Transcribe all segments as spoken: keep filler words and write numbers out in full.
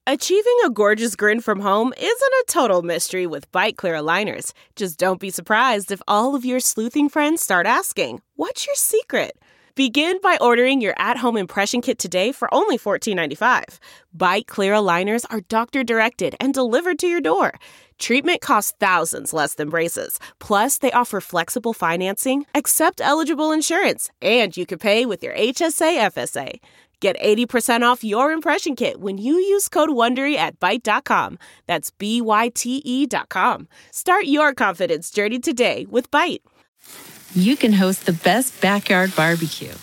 Achieving a gorgeous grin from home isn't a total mystery with Byte Clear aligners. Just don't be surprised if all of your sleuthing friends start asking, "What's your secret?" Begin by ordering your at-home impression kit today for only fourteen ninety-five. Byte Clear aligners are doctor-directed and delivered to your door. Treatment costs thousands less than braces. Plus, they offer flexible financing, accept eligible insurance, and you can pay with your H S A F S A. Get eighty percent off your impression kit when you use code WONDERY at byte dot com. That's B Y T E dot com. Start your confidence journey today with Byte. You can host the best backyard barbecue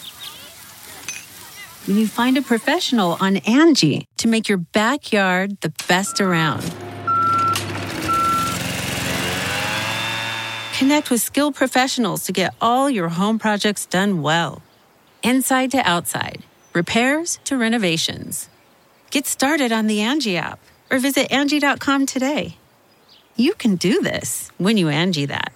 when you find a professional on Angie to make your backyard the best around. Connect with skilled professionals to get all your home projects done well. Inside to outside, repairs to renovations. Get started on the Angie app or visit Angie dot com today. You can do this when you Angie that.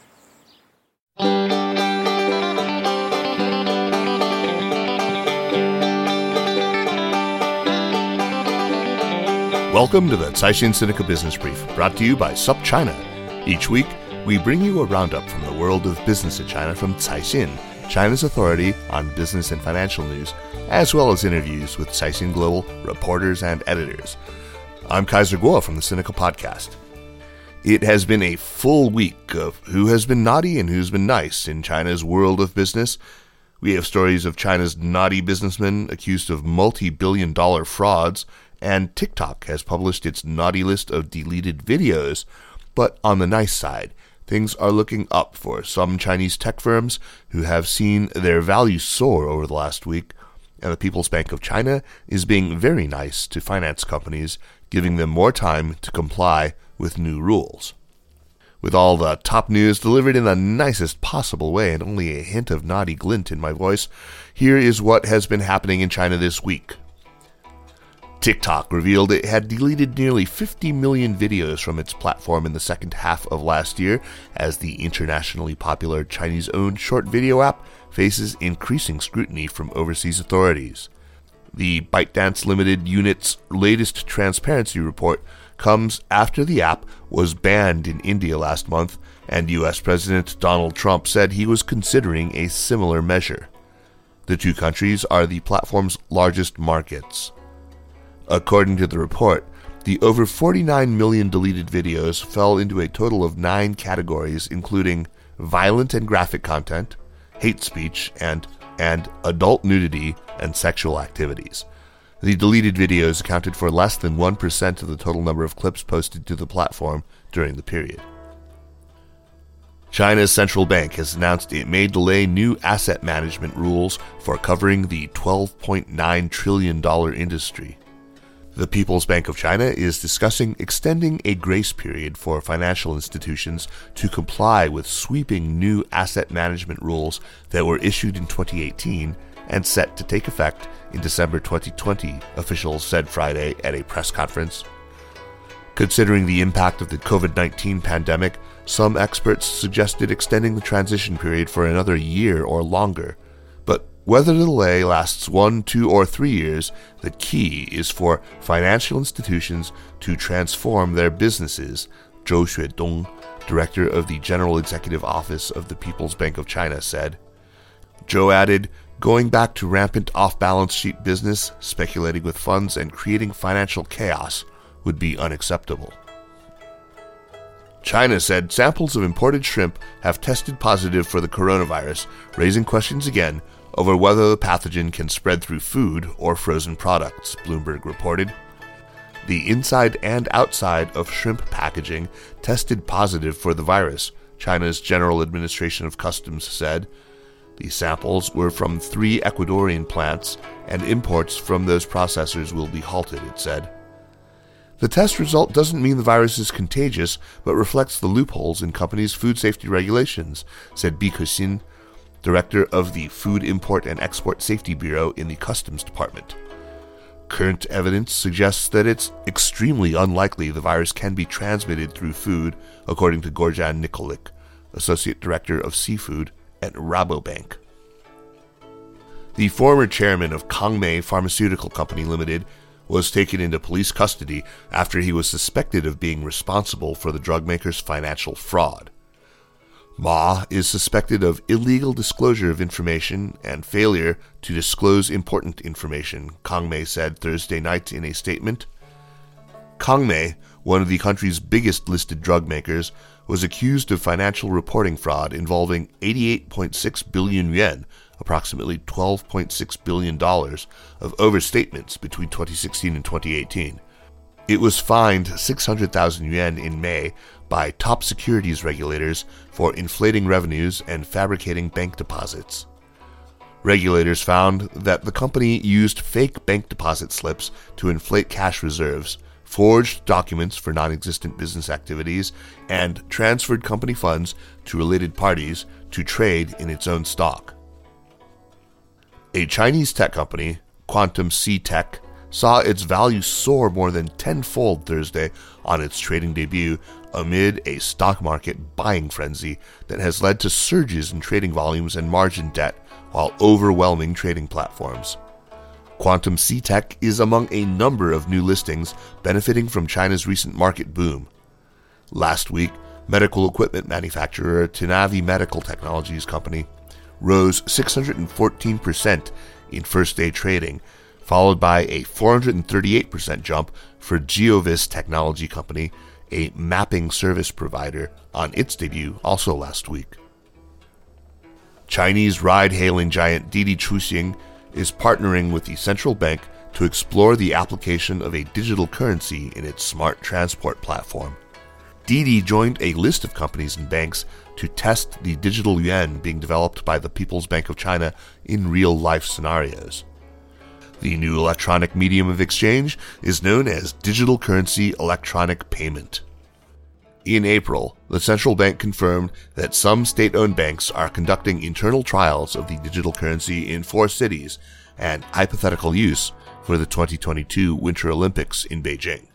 Welcome to the Caixin Sinica Business Brief, brought to you by SupChina. Each week, we bring you a roundup from the world of business in China from Caixin, China's authority on business and financial news, as well as interviews with Caixin Global reporters and editors. I'm Kaiser Guo from the Sinica Podcast. It has been a full week of who has been naughty and who's been nice in China's world of business. We have stories of China's naughty businessmen accused of multi-billion dollar frauds, and TikTok has published its naughty list of deleted videos. But on the nice side, things are looking up for some Chinese tech firms who have seen their value soar over the last week, and the People's Bank of China is being very nice to finance companies, giving them more time to comply with new rules. With all the top news delivered in the nicest possible way and only a hint of naughty glint in my voice, here is what has been happening in China this week. TikTok revealed it had deleted nearly fifty million videos from its platform in the second half of last year as the internationally popular Chinese-owned short video app faces increasing scrutiny from overseas authorities. The ByteDance Limited unit's latest transparency report comes after the app was banned in India last month, and U S President Donald Trump said he was considering a similar measure. The two countries are the platform's largest markets. According to the report, the over forty-nine million deleted videos fell into a total of nine categories, including violent and graphic content, hate speech, and, and adult nudity and sexual activities. The deleted videos accounted for less than one percent of the total number of clips posted to the platform during the period. China's central bank has announced it may delay new asset management rules for covering the twelve point nine trillion dollars industry. The People's Bank of China is discussing extending a grace period for financial institutions to comply with sweeping new asset management rules that were issued in twenty eighteen and set to take effect in December twenty twenty, officials said Friday at a press conference. Considering the impact of the covid nineteen pandemic, some experts suggested extending the transition period for another year or longer. But whether the delay lasts one, two, or three years, the key is for financial institutions to transform their businesses, Zhou Xuedong, director of the General Executive Office of the People's Bank of China, said. Zhou added, going back to rampant off-balance sheet business, speculating with funds, and creating financial chaos would be unacceptable. China said samples of imported shrimp have tested positive for the coronavirus, raising questions again over whether the pathogen can spread through food or frozen products, Bloomberg reported. The inside and outside of shrimp packaging tested positive for the virus, China's General Administration of Customs said. The samples were from three Ecuadorian plants, and imports from those processors will be halted, it said. The test result doesn't mean the virus is contagious, but reflects the loopholes in companies' food safety regulations, said Bi Kexin, director of the Food Import and Export Safety Bureau in the Customs Department. Current evidence suggests that it's extremely unlikely the virus can be transmitted through food, according to Gorjan Nikolic, associate director of seafood at Rabobank. The former chairman of Kangmei Pharmaceutical Company Limited was taken into police custody after he was suspected of being responsible for the drug maker's financial fraud. Ma is suspected of illegal disclosure of information and failure to disclose important information, Kangmei said Thursday night in a statement. Kangmei, one of the country's biggest listed drug makers, was accused of financial reporting fraud involving eighty-eight point six billion yuan, approximately twelve point six billion dollars, of overstatements between twenty sixteen and twenty eighteen. It was fined six hundred thousand yuan in May by top securities regulators for inflating revenues and fabricating bank deposits. Regulators found that the company used fake bank deposit slips to inflate cash reserves, forged documents for non-existent business activities, and transferred company funds to related parties to trade in its own stock. A Chinese tech company, Quantum C Tech, saw its value soar more than tenfold Thursday on its trading debut amid a stock market buying frenzy that has led to surges in trading volumes and margin debt while overwhelming trading platforms. Quantum C Tech is among a number of new listings benefiting from China's recent market boom. Last week, medical equipment manufacturer Tinavi Medical Technologies Company rose six hundred fourteen percent in first-day trading, followed by a four hundred thirty-eight percent jump for GeoVis Technology Company, a mapping service provider, on its debut also last week. Chinese ride-hailing giant Didi Chuxing is partnering with the central bank to explore the application of a digital currency in its smart transport platform. Didi joined a list of companies and banks to test the digital yuan being developed by the People's Bank of China in real-life scenarios. The new electronic medium of exchange is known as digital currency electronic payment. In April, the central bank confirmed that some state-owned banks are conducting internal trials of the digital currency in four cities and hypothetical use for the twenty twenty-two Winter Olympics in Beijing.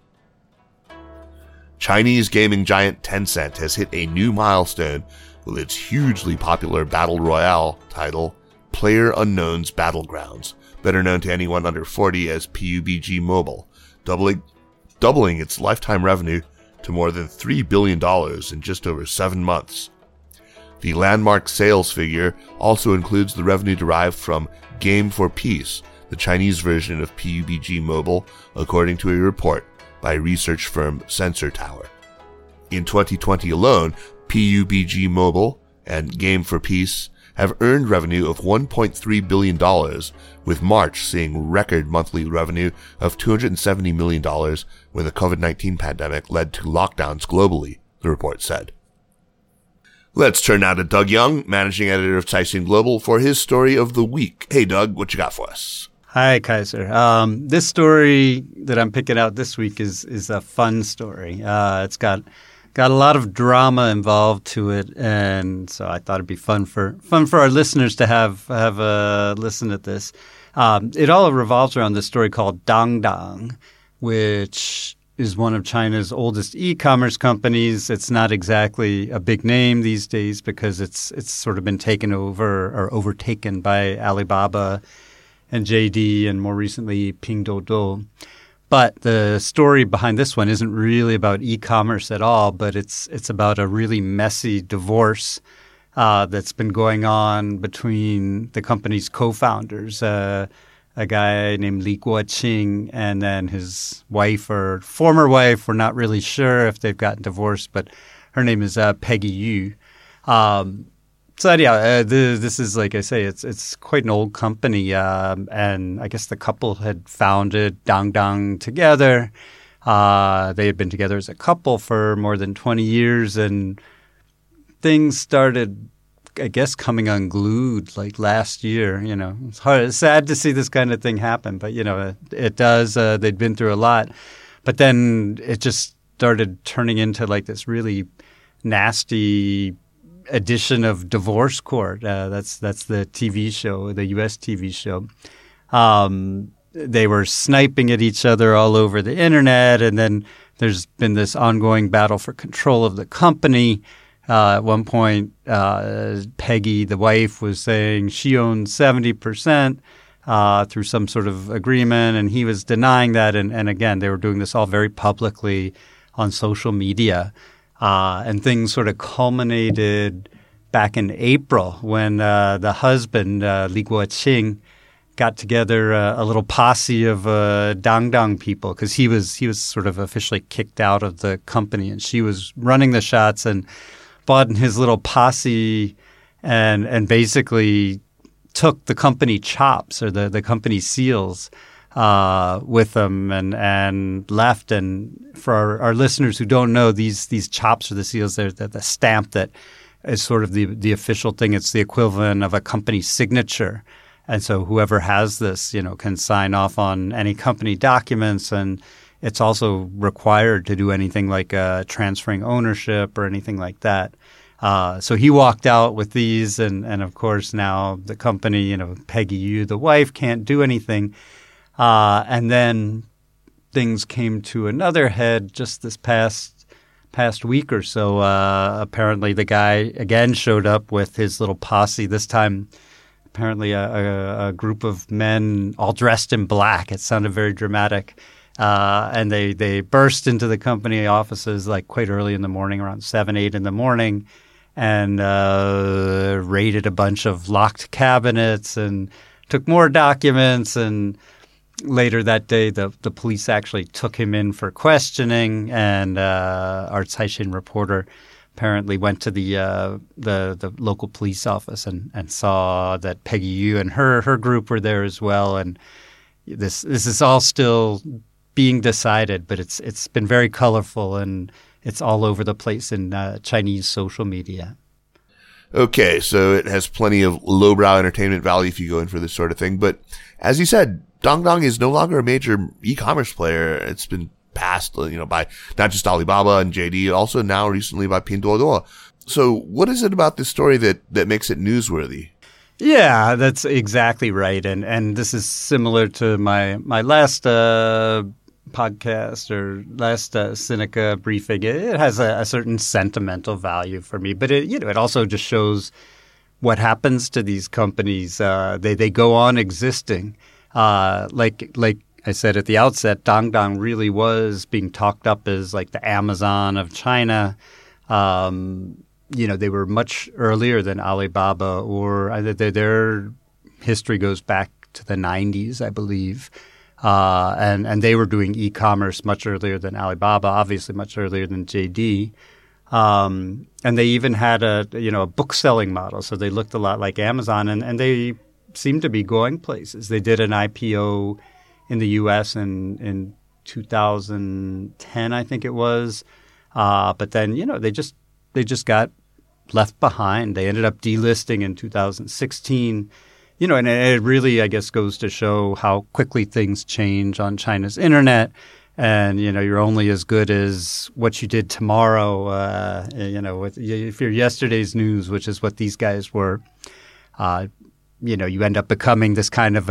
Chinese gaming giant Tencent has hit a new milestone with its hugely popular Battle Royale title, PlayerUnknown's Battlegrounds, better known to anyone under forty as P U B G Mobile, doubling, doubling its lifetime revenue to more than three billion dollars in just over seven months. The landmark sales figure also includes the revenue derived from Game for Peace, the Chinese version of P U B G Mobile, according to a report by research firm Sensor Tower. In twenty twenty alone, P U B G Mobile and Game for Peace have earned revenue of one point three billion dollars, with March seeing record monthly revenue of two hundred seventy million dollars when the COVID nineteen pandemic led to lockdowns globally, the report said. Let's turn now to Doug Young, managing editor of Caixin Global, for his story of the week. Hey, Doug, what you got for us? Hi, Kaiser. Um, this story that I'm picking out this week is is a fun story. Uh, it's got got a lot of drama involved to it, and so I thought it'd be fun for fun for our listeners to have have a listen at this. Um, it all revolves around this story called Dangdang, which is one of China's oldest e-commerce companies. It's not exactly a big name these days because it's it's sort of been taken over or overtaken by Alibaba and J D and more recently Pinduoduo. But the story behind this one isn't really about e-commerce at all, but it's it's about a really messy divorce uh, that's been going on between the company's co-founders, uh, a guy named Li Guoqing and then his wife or former wife. We're not really sure if they've gotten divorced, but her name is uh, Peggy Yu. Um, So yeah, uh, the, this is, like I say, it's it's quite an old company, um, and I guess the couple had founded Dangdang together. Uh, they had been together as a couple for more than twenty years, and things started, I guess, coming unglued like last year. You know, it's hard, it's sad to see this kind of thing happen, but you know, it, it does. Uh, they'd been through a lot, but then it just started turning into like this really nasty edition of Divorce Court. Uh, that's that's the T V show, the U S T V show. Um, they were sniping at each other all over the internet, and then there's been this ongoing battle for control of the company. Uh, at one point, uh, Peggy, the wife, was saying she owned seventy percent. uh, through some sort of agreement, and he was denying that. And, and again, they were doing this all very publicly on social media. Uh, and things sort of culminated back in April when uh, the husband, uh, Li Guoqing, got together uh, a little posse of uh, Dangdang people because he was he was sort of officially kicked out of the company, and she was running the shots and brought in his little posse and and basically took the company chops or the, the company seals uh, with them and and left. And for our, our listeners who don't know, these these chops or the seals, they're the, the stamp that is sort of the the official thing. It's the equivalent of a company signature. And so whoever has this, you know, can sign off on any company documents, and it's also required to do anything like uh, transferring ownership or anything like that. Uh, so he walked out with these, and, and of course now the company, you know, Peggy Yu, the wife, can't do anything. Uh, and then things came to another head just this past past week or so. Uh, apparently the guy again showed up with his little posse, this time apparently a, a, a group of men all dressed in black. It sounded very dramatic. Uh, and they, they burst into the company offices like quite early in the morning, around seven, eight in the morning, and uh, raided a bunch of locked cabinets and took more documents. And later that day, the, the police actually took him in for questioning, and uh, our Caixin reporter apparently went to the uh, the the local police office and, and saw that Peggy Yu and her her group were there as well. And this this is all still being decided, but it's it's been very colorful, and it's all over the place in uh, Chinese social media. Okay, so it has plenty of lowbrow entertainment value if you go in for this sort of thing. But as you said, Dangdang is no longer a major e-commerce player. It's been passed, you know, by not just Alibaba and J D, also now recently by Pinduoduo. So what is it about this story that, that makes it newsworthy? Yeah, that's exactly right. And and this is similar to my, my last uh, podcast or last uh, Sinica briefing. It has a, a certain sentimental value for me, but it, you know, it also just shows what happens to these companies. Uh, they, they go on existing. Uh, like, like, I said at the outset, Dangdang really was being talked up as like the Amazon of China. Um, you know, they were much earlier than Alibaba, or uh, their, their history goes back to the nineties, I believe. Uh, and, and they were doing e-commerce much earlier than Alibaba, obviously much earlier than J D. Um, and they even had a, you know, a book selling model. So they looked a lot like Amazon, and, and they seemed to be going places. They did an I P O in the U S in, in two thousand ten, I think it was. Uh, but then, you know, they just they just got left behind. They ended up delisting in two thousand sixteen. You know, and it really, I guess, goes to show how quickly things change on China's internet. And, you know, you're only as good as what you did tomorrow. Uh, you know, with, if you're yesterday's news, which is what these guys were, uh, you know, you end up becoming this kind of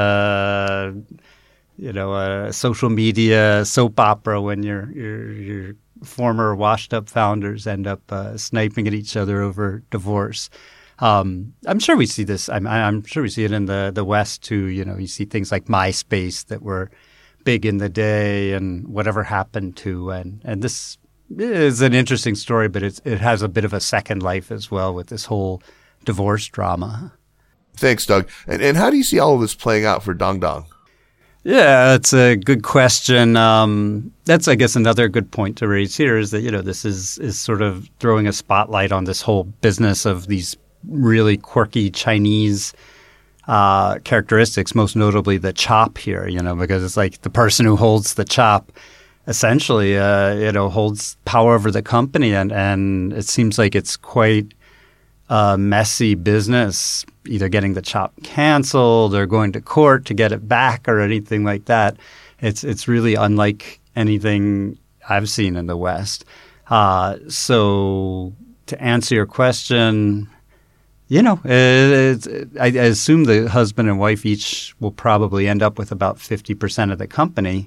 a, a you know, a social media soap opera when your your your former washed-up founders end up uh, sniping at each other over divorce. Um, I'm sure we see this. I'm, I'm sure we see it in the, the West too. You know, you see things like MySpace that were big in the day, and whatever happened to. And, and this is an interesting story, but it's, it has a bit of a second life as well with this whole divorce drama. Thanks, Doug. And, and how do you see all of this playing out for Dangdang? Yeah, that's a good question. Um, that's, I guess, another good point to raise here is that, you know, this is, is sort of throwing a spotlight on this whole business of these really quirky Chinese uh, characteristics, most notably the chop here, you know, because it's like the person who holds the chop essentially, uh, you know, holds power over the company. And, and it seems like it's quite a messy business, either getting the chop canceled or going to court to get it back or anything like that. It's it's really unlike anything I've seen in the West. Uh, so to answer your question, you know, it, it, I, I assume the husband and wife each will probably end up with about fifty percent of the company.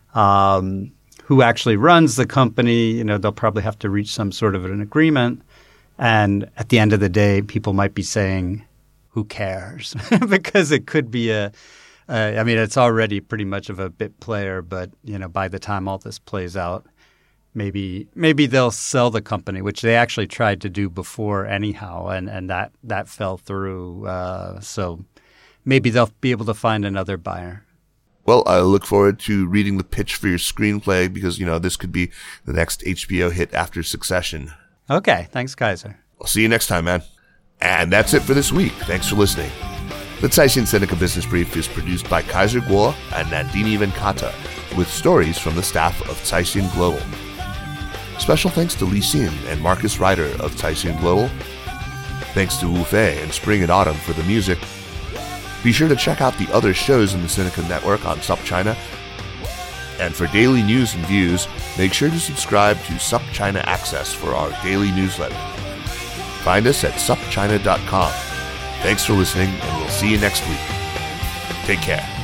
Um, who actually runs the company, you know, they'll probably have to reach some sort of an agreement. And at the end of the day, people might be saying, who cares? Because it could be a uh, – I mean, it's already pretty much of a bit player, but, you know, by the time all this plays out, maybe maybe they'll sell the company, which they actually tried to do before anyhow, and, and that, that fell through. Uh, so maybe they'll be able to find another buyer. Well, I look forward to reading the pitch for your screenplay because, you know, this could be the next H B O hit after Succession. Okay. Thanks, Kaiser. I'll see you next time, man. And that's it for this week. Thanks for listening. The Caixin Sinica Business Brief is produced by Kaiser Kuo and Nandini Venkata with stories from the staff of Caixin Global. Special thanks to Li Xin and Marcus Ryder of Caixin Global. Thanks to Wu Fei and Spring and Autumn for the music. Be sure to check out the other shows in the Sinica Network on SupChina. And for daily news and views, make sure to subscribe to SupChina Access for our daily newsletter. Find us at sup china dot com. Thanks for listening, and we'll see you next week. Take care.